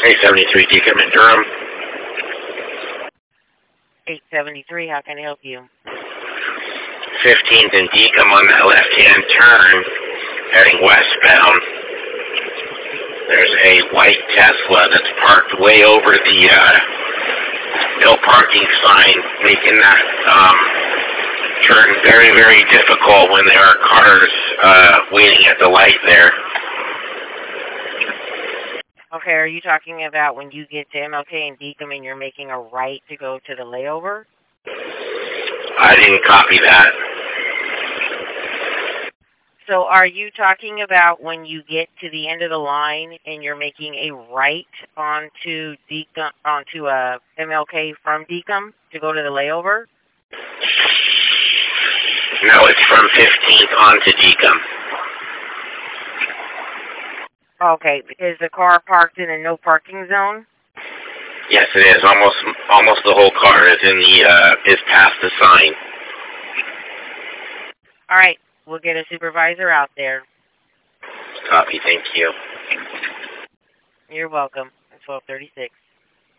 873 Deacon in Durham. 873, how can I help you? 15th and Deacon on that left-hand turn, heading westbound. There's a white Tesla that's parked way over the no parking sign, making that turn very, very difficult when there are cars waiting at the light there. Okay, are you talking about when you get to MLK and Deacon and you're making a right to go to the layover? I didn't copy that. So are you talking about when you get to the end of the line and you're making a right onto Deacon, onto MLK from Deacon to go to the layover? No, it's from 15th on to Deacon. Okay, is the car parked in a no parking zone? Yes, it is. Almost the whole car is in the is past the sign. All right, we'll get a supervisor out there. Copy. Thank you. You're welcome. It's 1236.